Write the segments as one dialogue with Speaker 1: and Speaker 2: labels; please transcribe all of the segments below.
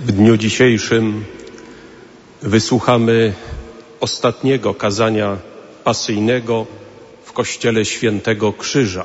Speaker 1: W dniu dzisiejszym wysłuchamy ostatniego kazania pasyjnego w Kościele Świętego Krzyża.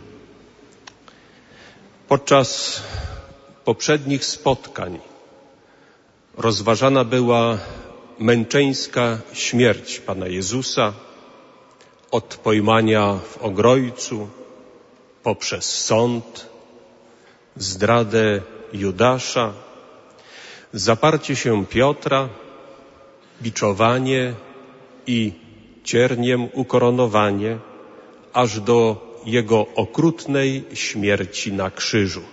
Speaker 1: Podczas poprzednich spotkań rozważana była męczeńska śmierć Pana Jezusa od pojmania w Ogrojcu, poprzez sąd, zdradę Judasza, zaparcie się Piotra, biczowanie i cierniem ukoronowanie, aż do Jego okrutnej śmierci na krzyżu.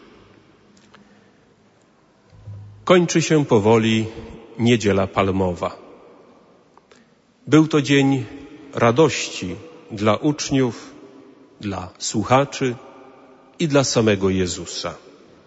Speaker 1: Kończy się powoli Niedziela Palmowa. Był to dzień radości dla uczniów, dla słuchaczy i dla samego Jezusa.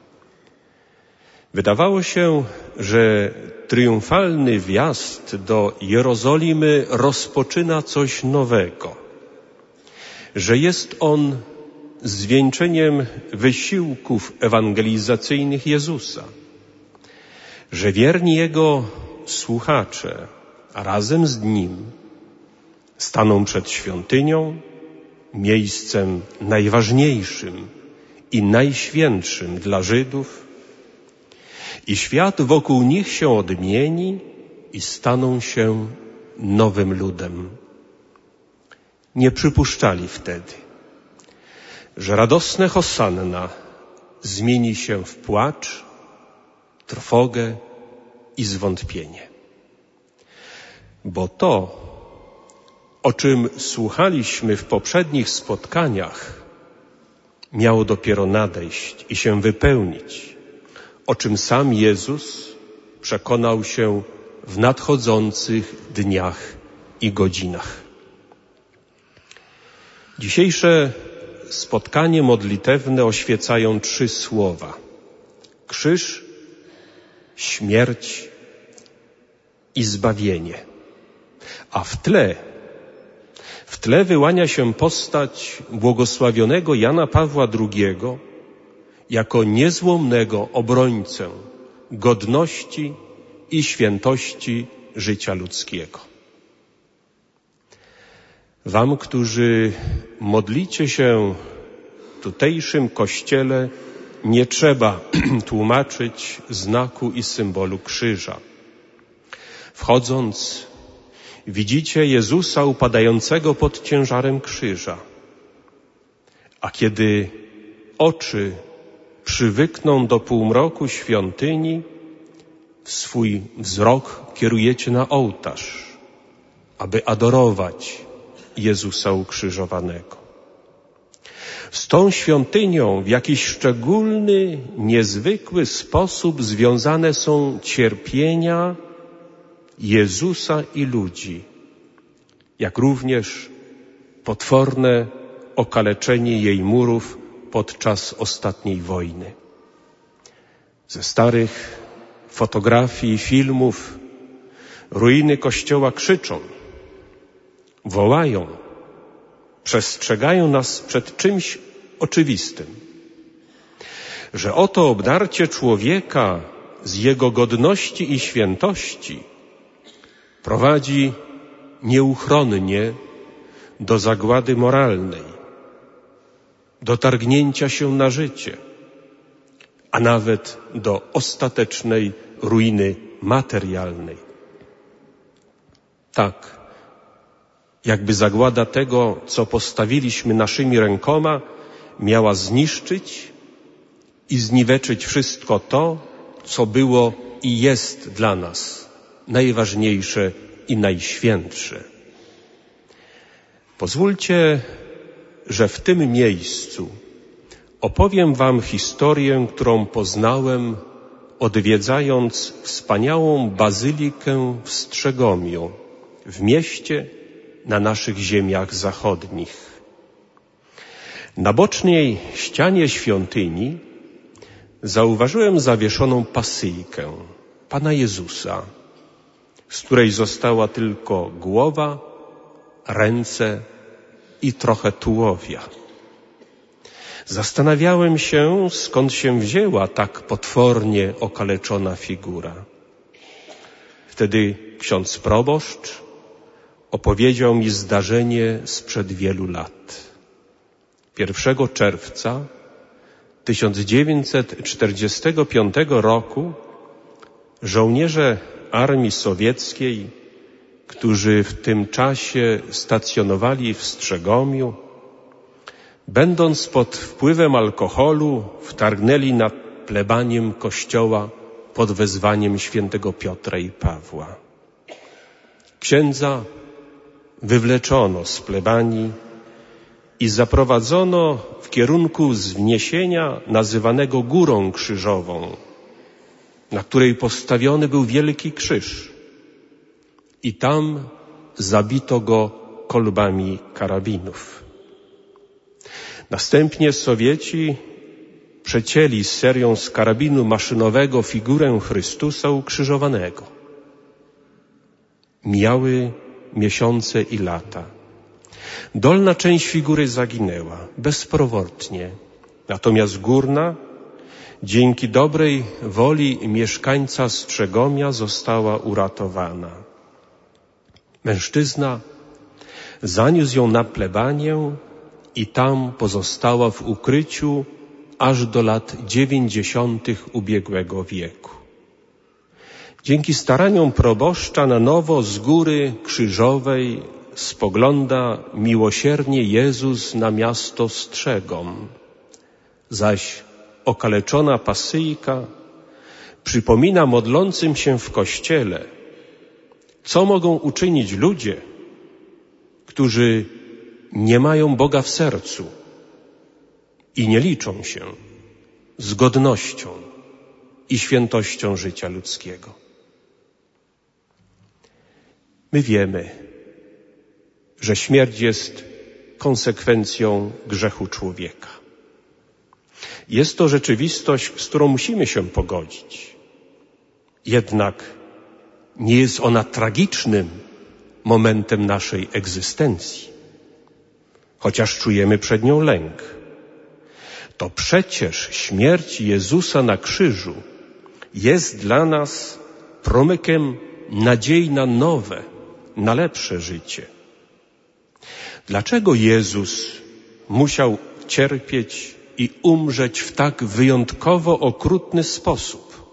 Speaker 1: Wydawało się, że triumfalny wjazd do Jerozolimy rozpoczyna coś nowego, że jest on zwieńczeniem wysiłków ewangelizacyjnych Jezusa, że wierni Jego słuchacze razem z Nim staną przed świątynią, miejscem najważniejszym i najświętszym dla Żydów, i świat wokół nich się odmieni i staną się nowym ludem. Nie przypuszczali wtedy, że radosne hosanna zmieni się w płacz, trwogę i zwątpienie. Bo to, o czym słuchaliśmy w poprzednich spotkaniach, miało dopiero nadejść i się wypełnić, o czym sam Jezus przekonał się w nadchodzących dniach i godzinach. Dzisiejsze spotkanie modlitewne oświecają 3 słowa: krzyż, śmierć i zbawienie. A w tle wyłania się postać błogosławionego Jana Pawła II jako niezłomnego obrońcę godności i świętości życia ludzkiego. Wam, którzy modlicie się w tutejszym kościele, nie trzeba tłumaczyć znaku i symbolu krzyża. Wchodząc, widzicie Jezusa upadającego pod ciężarem krzyża. A kiedy oczy przywykną do półmroku świątyni, swój wzrok kierujecie na ołtarz, aby adorować Jezusa ukrzyżowanego. Z tą świątynią w jakiś szczególny, niezwykły sposób związane są cierpienia Jezusa i ludzi, jak również potworne okaleczenie jej murów podczas ostatniej wojny. Ze starych fotografii i filmów ruiny kościoła krzyczą, wołają, przestrzegają nas przed czymś oczywistym, że oto obdarcie człowieka z jego godności i świętości prowadzi nieuchronnie do zagłady moralnej, do targnięcia się na życie, a nawet do ostatecznej ruiny materialnej. Tak, jakby zagłada tego, co postawiliśmy naszymi rękoma, miała zniszczyć i zniweczyć wszystko to, co było i jest dla nas najważniejsze i najświętsze. Pozwólcie, że w tym miejscu opowiem wam historię, którą poznałem, odwiedzając wspaniałą bazylikę w Strzegomiu, w mieście na naszych ziemiach zachodnich. Na bocznej ścianie świątyni zauważyłem zawieszoną pasyjkę Pana Jezusa, z której została tylko głowa, ręce i trochę tułowia. Zastanawiałem się, skąd się wzięła tak potwornie okaleczona figura. Wtedy ksiądz proboszcz opowiedział mi zdarzenie sprzed wielu lat. 1 czerwca 1945 roku żołnierze armii sowieckiej, którzy w tym czasie stacjonowali w Strzegomiu, będąc pod wpływem alkoholu, wtargnęli na plebanię kościoła pod wezwaniem świętego Piotra i Pawła. Księdza wywleczono z plebanii i zaprowadzono w kierunku wzniesienia nazywanego Górą Krzyżową, na której postawiony był wielki krzyż. I tam zabito go kolbami karabinów. Następnie Sowieci przecięli serią z karabinu maszynowego figurę Chrystusa ukrzyżowanego. Mijały miesiące i lata. Dolna część figury zaginęła bezpowrotnie, natomiast górna, dzięki dobrej woli mieszkańca Strzegomia, została uratowana. Mężczyzna zaniósł ją na plebanię i tam pozostała w ukryciu aż do lat 90. ubiegłego wieku. Dzięki staraniom proboszcza na nowo z Góry Krzyżowej spogląda miłosiernie Jezus na miasto Strzegom, zaś okaleczona Pasyjka przypomina modlącym się w kościele, co mogą uczynić ludzie, którzy nie mają Boga w sercu i nie liczą się z godnością i świętością życia ludzkiego. My wiemy, że śmierć jest konsekwencją grzechu człowieka. Jest to rzeczywistość, z którą musimy się pogodzić. Jednak nie jest ona tragicznym momentem naszej egzystencji, chociaż czujemy przed nią lęk. To przecież śmierć Jezusa na krzyżu jest dla nas promykiem nadziei na nowe, na lepsze życie. Dlaczego Jezus musiał cierpieć i umrzeć w tak wyjątkowo okrutny sposób?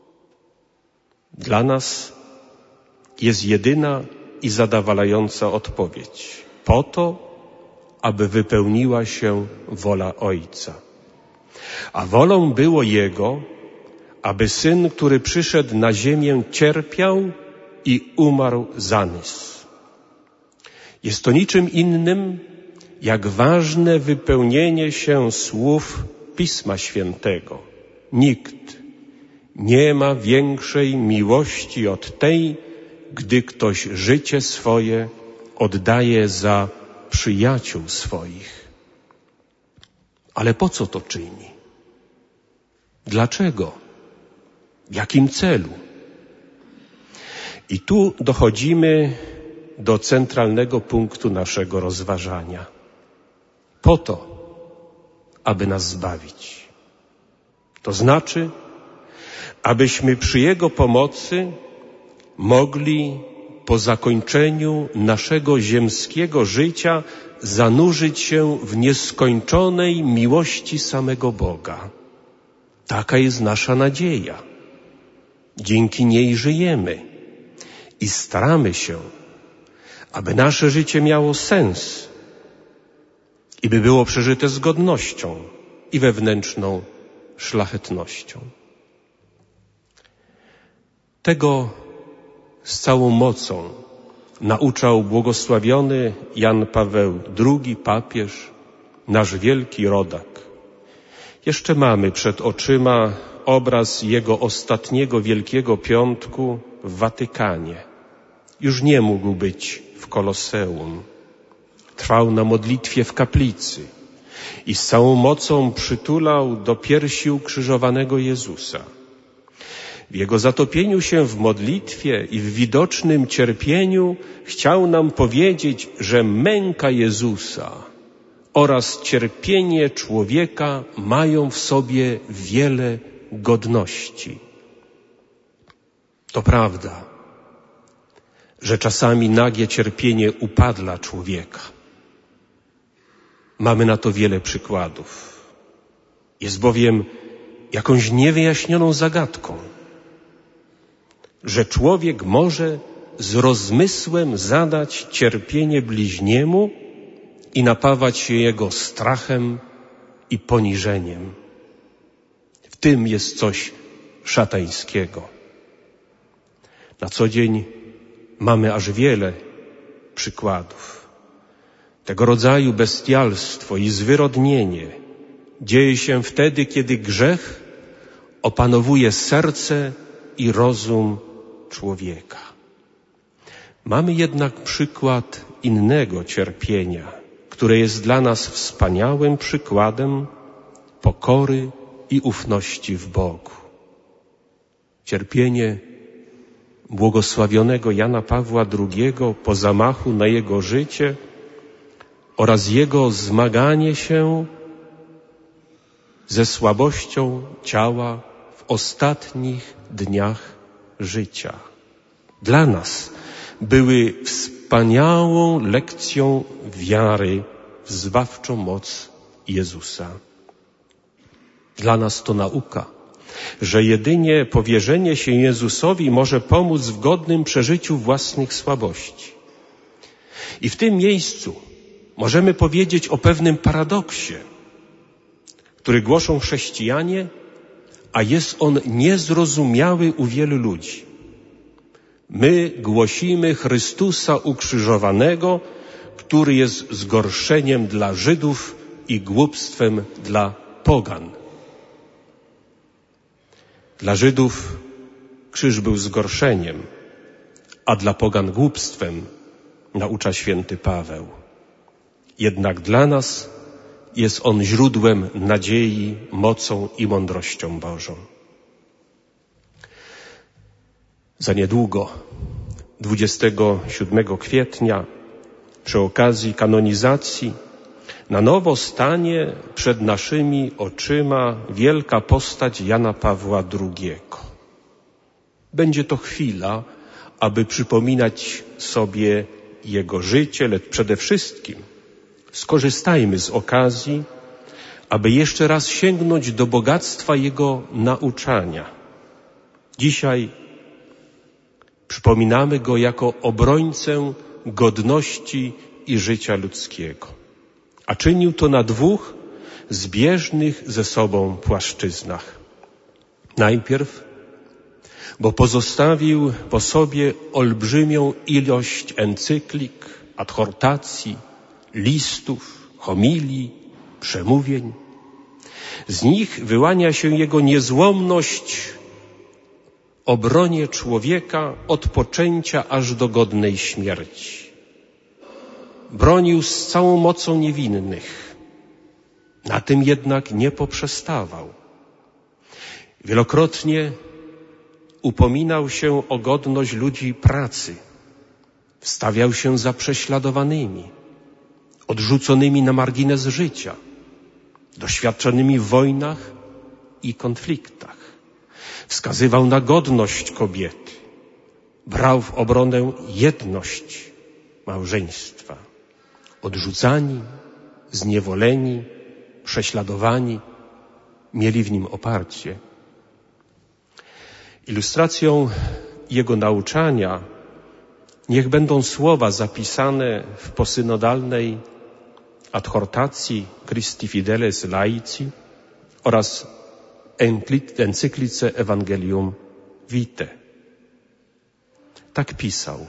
Speaker 1: Dla nas jest jedyna i zadowalająca odpowiedź. Po to, aby wypełniła się wola Ojca. A wolą było Jego, aby Syn, który przyszedł na ziemię, cierpiał i umarł za nas. Jest to niczym innym, jak ważne wypełnienie się słów Pisma Świętego. Nikt nie ma większej miłości od tej, gdy ktoś życie swoje oddaje za przyjaciół swoich. Ale po co to czyni? Dlaczego? W jakim celu? I tu dochodzimy do centralnego punktu naszego rozważania. Po to, aby nas zbawić. To znaczy, abyśmy przy Jego pomocy mogli po zakończeniu naszego ziemskiego życia zanurzyć się w nieskończonej miłości samego Boga. Taka jest nasza nadzieja. Dzięki niej żyjemy i staramy się, aby nasze życie miało sens i by było przeżyte z godnością i wewnętrzną szlachetnością. Tego z całą mocą nauczał błogosławiony Jan Paweł II, papież, nasz wielki rodak. Jeszcze mamy przed oczyma obraz jego ostatniego Wielkiego Piątku w Watykanie. Już nie mógł być w Koloseum. Trwał na modlitwie w kaplicy i z całą mocą przytulał do piersi ukrzyżowanego Jezusa. W Jego zatopieniu się w modlitwie i w widocznym cierpieniu chciał nam powiedzieć, że męka Jezusa oraz cierpienie człowieka mają w sobie wiele godności. To prawda, że czasami nagie cierpienie upadla człowieka. Mamy na to wiele przykładów. Jest bowiem jakąś niewyjaśnioną zagadką, że człowiek może z rozmysłem zadać cierpienie bliźniemu i napawać się jego strachem i poniżeniem. W tym jest coś szatańskiego. Na co dzień mamy aż wiele przykładów. Tego rodzaju bestialstwo i zwyrodnienie dzieje się wtedy, kiedy grzech opanowuje serce i rozum człowieka. Mamy jednak przykład innego cierpienia, które jest dla nas wspaniałym przykładem pokory i ufności w Bogu. Cierpienie błogosławionego Jana Pawła II po zamachu na jego życie oraz jego zmaganie się ze słabością ciała w ostatnich dniach życia. Dla nas były wspaniałą lekcją wiary w zbawczą moc Jezusa. Dla nas to nauka, że jedynie powierzenie się Jezusowi może pomóc w godnym przeżyciu własnych słabości. I w tym miejscu możemy powiedzieć o pewnym paradoksie, który głoszą chrześcijanie, a jest on niezrozumiały u wielu ludzi. My głosimy Chrystusa ukrzyżowanego, który jest zgorszeniem dla Żydów i głupstwem dla pogan. Dla Żydów krzyż był zgorszeniem, a dla pogan głupstwem, naucza święty Paweł. Jednak dla nas jest on źródłem nadziei, mocą i mądrością Bożą. Za niedługo, 27 kwietnia, przy okazji kanonizacji, na nowo stanie przed naszymi oczyma wielka postać Jana Pawła II. Będzie to chwila, aby przypominać sobie jego życie, lecz przede wszystkim skorzystajmy z okazji, aby jeszcze raz sięgnąć do bogactwa jego nauczania. Dzisiaj przypominamy go jako obrońcę godności i życia ludzkiego. A czynił to na dwóch zbieżnych ze sobą płaszczyznach. Najpierw, bo pozostawił po sobie olbrzymią ilość encyklik, adhortacji, listów, homilii, przemówień. Z nich wyłania się jego niezłomność obronie człowieka od poczęcia aż do godnej śmierci. Bronił z całą mocą niewinnych. Na tym jednak nie poprzestawał. Wielokrotnie upominał się o godność ludzi pracy. Wstawiał się za prześladowanymi, odrzuconymi na margines życia, doświadczonymi w wojnach i konfliktach. Wskazywał na godność kobiety. Brał w obronę jedność małżeństwa. Odrzucani, zniewoleni, prześladowani mieli w nim oparcie. Ilustracją jego nauczania niech będą słowa zapisane w posynodalnej adhortacji Christi Fideles Laici oraz encyklice Evangelium Vitae. Tak pisał.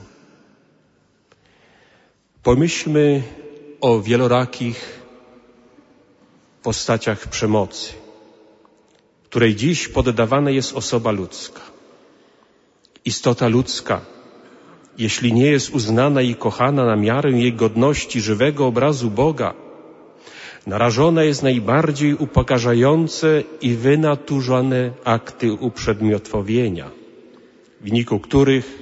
Speaker 1: Pomyślmy o wielorakich postaciach przemocy, której dziś poddawana jest osoba ludzka. Istota ludzka, jeśli nie jest uznana i kochana na miarę jej godności żywego obrazu Boga, narażona jest najbardziej upokarzające i wynaturzone akty uprzedmiotowienia, w wyniku których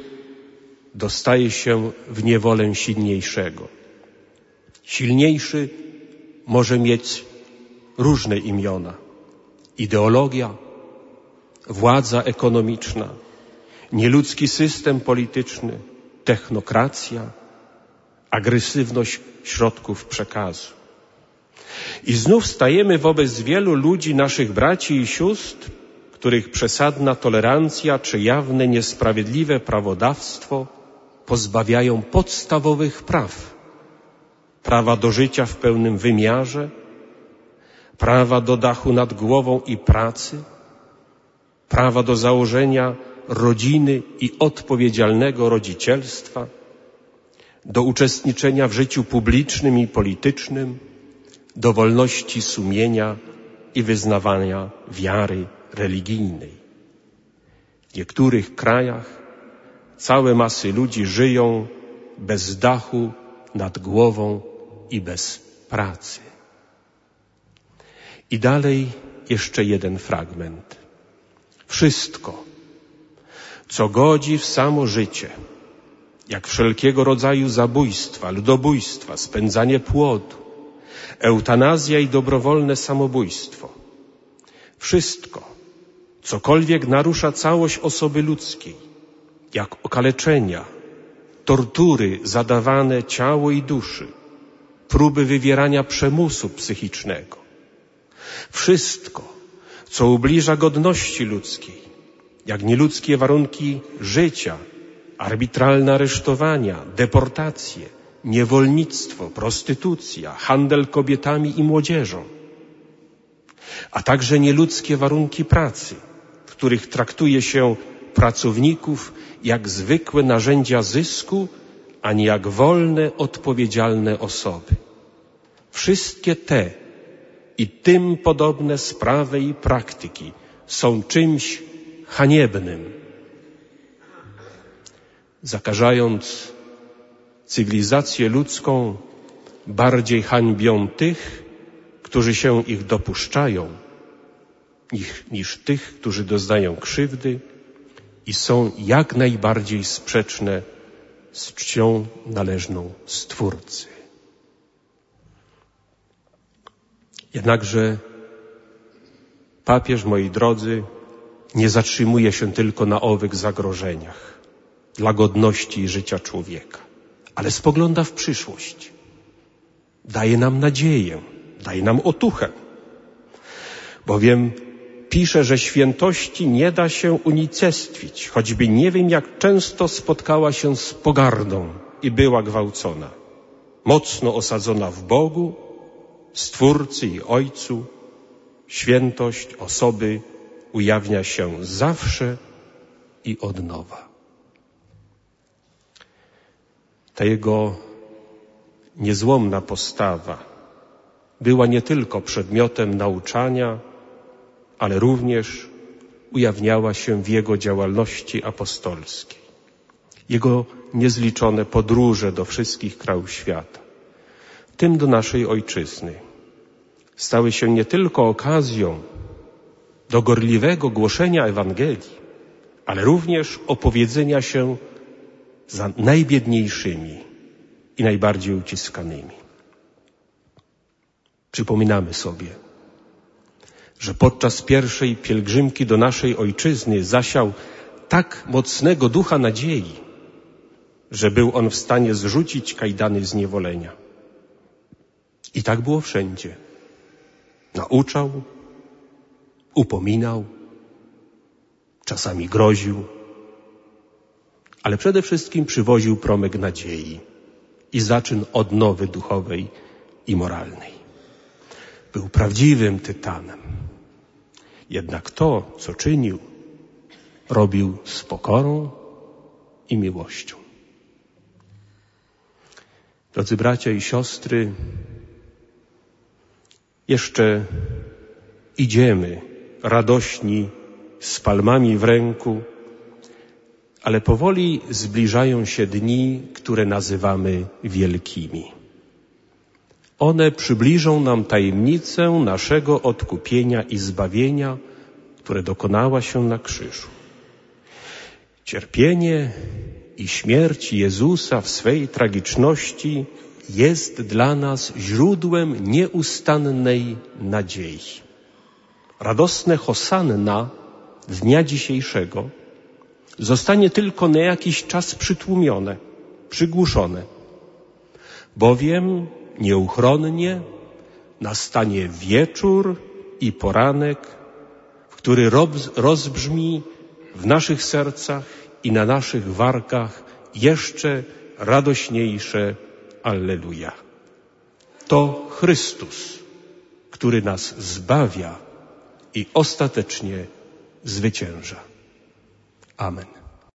Speaker 1: dostaje się w niewolę silniejszego. Silniejszy może mieć różne imiona. Ideologia, władza ekonomiczna, nieludzki system polityczny, technokracja, agresywność środków przekazu. I znów stajemy wobec wielu ludzi, naszych braci i sióstr, których przesadna tolerancja czy jawne niesprawiedliwe prawodawstwo pozbawiają podstawowych praw. Prawa do życia w pełnym wymiarze, prawa do dachu nad głową i pracy, prawa do założenia rodziny i odpowiedzialnego rodzicielstwa, do uczestniczenia w życiu publicznym i politycznym, do wolności sumienia i wyznawania wiary religijnej. W niektórych krajach całe masy ludzi żyją bez dachu nad głową i bez pracy. I dalej jeszcze jeden fragment. Wszystko, co godzi w samo życie, jak wszelkiego rodzaju zabójstwa, ludobójstwa, spędzanie płodu, eutanazja i dobrowolne samobójstwo. Wszystko, cokolwiek narusza całość osoby ludzkiej, jak okaleczenia, tortury zadawane ciału i duszy, próby wywierania przymusu psychicznego. Wszystko, co ubliża godności ludzkiej, jak nieludzkie warunki życia, arbitralne aresztowania, deportacje, niewolnictwo, prostytucja, handel kobietami i młodzieżą, a także nieludzkie warunki pracy, w których traktuje się pracowników jak zwykłe narzędzia zysku, a nie jak wolne, odpowiedzialne osoby. Wszystkie te i tym podobne sprawy i praktyki są czymś haniebnym. Zakażając cywilizację ludzką, bardziej hańbią tych, którzy się ich dopuszczają, niż tych, którzy doznają krzywdy i są jak najbardziej sprzeczne z czcią należną Stwórcy. Jednakże papież, moi drodzy, nie zatrzymuje się tylko na owych zagrożeniach dla godności i życia człowieka, ale spogląda w przyszłość. Daje nam nadzieję, daje nam otuchę. Bowiem pisze, że świętości nie da się unicestwić, choćby nie wiem jak często spotkała się z pogardą i była gwałcona. Mocno osadzona w Bogu, Stwórcy i Ojcu, świętość osoby ujawnia się zawsze i od nowa. Ta jego niezłomna postawa była nie tylko przedmiotem nauczania, ale również ujawniała się w jego działalności apostolskiej. Jego niezliczone podróże do wszystkich krajów świata, w tym do naszej ojczyzny, stały się nie tylko okazją do gorliwego głoszenia Ewangelii, ale również opowiedzenia się za najbiedniejszymi i najbardziej uciskanymi. Przypominamy sobie, że podczas pierwszej pielgrzymki do naszej ojczyzny zasiał tak mocnego ducha nadziei, że był on w stanie zrzucić kajdany zniewolenia. I tak było wszędzie. Nauczał, upominał, czasami groził, ale przede wszystkim przywoził promyk nadziei i zaczyn odnowy duchowej i moralnej. Był prawdziwym tytanem. Jednak to, co czynił, robił z pokorą i miłością. Drodzy bracia i siostry, jeszcze idziemy radośni z palmami w ręku, ale powoli zbliżają się dni, które nazywamy wielkimi. One przybliżą nam tajemnicę naszego odkupienia i zbawienia, które dokonała się na krzyżu. Cierpienie i śmierć Jezusa w swej tragiczności jest dla nas źródłem nieustannej nadziei. Radosne hosanna dnia dzisiejszego zostanie tylko na jakiś czas przytłumione, przygłuszone, bowiem nieuchronnie nastanie wieczór i poranek, który rozbrzmi w naszych sercach i na naszych wargach jeszcze radośniejsze Alleluja. To Chrystus, który nas zbawia i ostatecznie zwycięża. Amen.